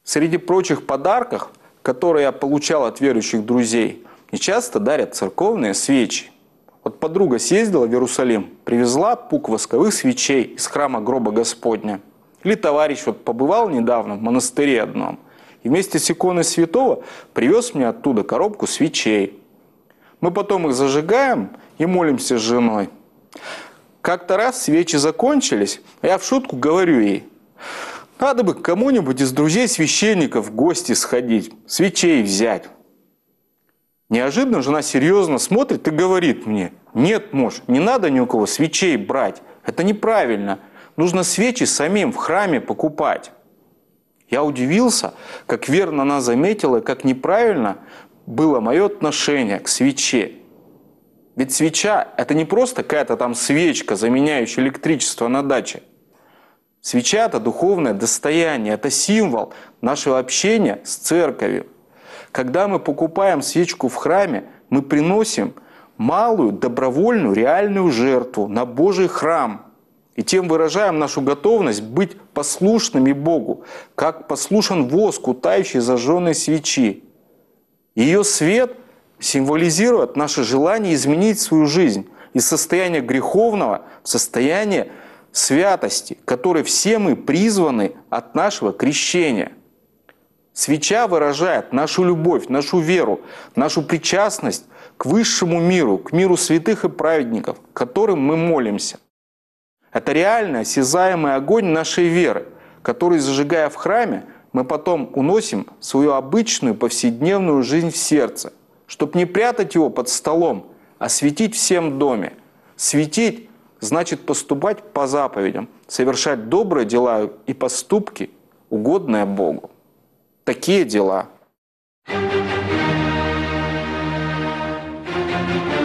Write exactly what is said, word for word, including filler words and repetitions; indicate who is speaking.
Speaker 1: Среди прочих подарков, которые я получал от верующих друзей, мне часто дарят церковные свечи. Вот подруга съездила в Иерусалим, привезла пук восковых свечей из храма гроба Господня. Или товарищ вот побывал недавно в монастыре одном и вместе с иконой святого привез мне оттуда коробку свечей. Мы потом их зажигаем и молимся с женой. Как-то раз свечи закончились, а я в шутку говорю ей: надо бы к кому-нибудь из друзей-священников в гости сходить, свечей взять. Неожиданно жена серьезно смотрит и говорит мне: нет, муж, не надо ни у кого свечей брать, это неправильно, нужно свечи самим в храме покупать. Я удивился, как верно она заметила, как неправильно было мое отношение к свече. Ведь свеча – это не просто какая-то там свечка, заменяющая электричество на даче. Свеча – это духовное достояние, это символ нашего общения с церковью. Когда мы покупаем свечку в храме, мы приносим малую добровольную реальную жертву на Божий храм. И тем выражаем нашу готовность быть послушными Богу, как послушен воск у тающей зажженной свечи. Ее свет символизирует наше желание изменить свою жизнь из состояния греховного в состояние святости, к которой все мы призваны от нашего крещения. Свеча выражает нашу любовь, нашу веру, нашу причастность к высшему миру, к миру святых и праведников, к которым мы молимся. Это реальный, осязаемый огонь нашей веры, который, зажигая в храме, мы потом уносим в свою обычную повседневную жизнь в сердце, чтобы не прятать его под столом, а светить всем в доме. Светить значит поступать по заповедям, совершать добрые дела и поступки, угодные Богу. Такие дела.
Speaker 2: Thank you.